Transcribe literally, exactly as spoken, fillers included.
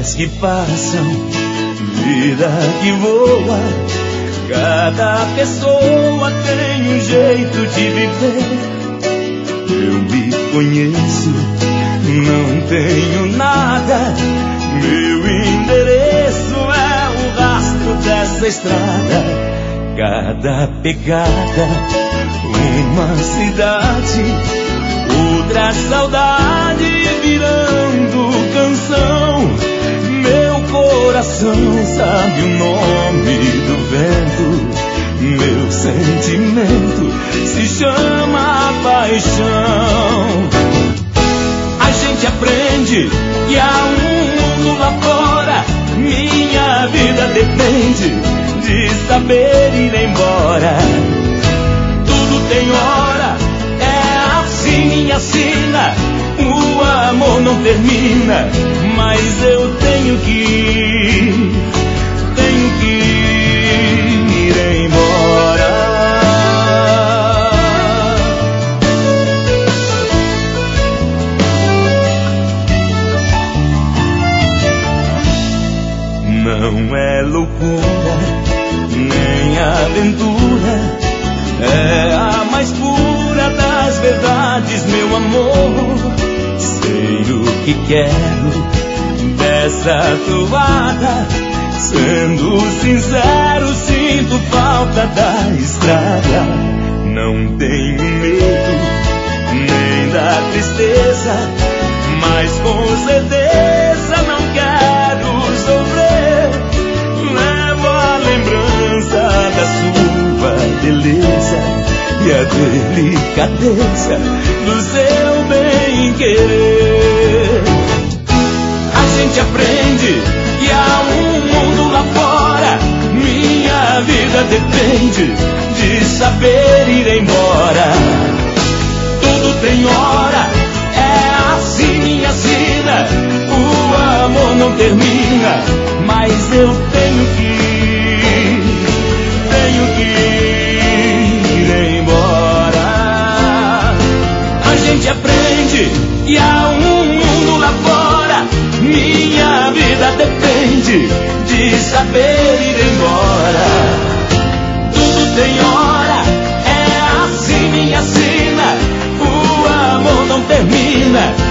dias que passam, vida que voa. Cada pessoa tem um jeito de viver. Eu me conheço, não tenho nada. Meu endereço é o rastro dessa estrada. Cada pegada, uma cidade, outra saudade virando canção. Meu coração sabe o nome do vento. Meu sentimento se chama paixão. A gente aprende que há um mundo lá fora. Minha vida depende de saber ir embora. Tudo tem hora, é assim e assina. O amor não termina, mas eu tenho que ir, tenho que ir embora. Não é loucura, nem aventura, é a mais pura das verdades, meu amor. Sei o que quero dessa toada. Sendo sincero, sinto falta da estrada. Não tenho medo, nem da tristeza, mas com certeza não quero sofrer. Levo a lembrança da sua beleza e a delicadeza do seu bem-querer. A gente aprende que há um mundo lá fora. Minha vida depende de saber ir embora. Tudo tem hora, é assim e assina. O amor não termina, mas eu tenho que ir, tenho que ir embora. A gente aprende que há um mundo lá fora. Minha vida depende de saber ir embora. Tudo tem hora, é assim e assina. O amor não termina,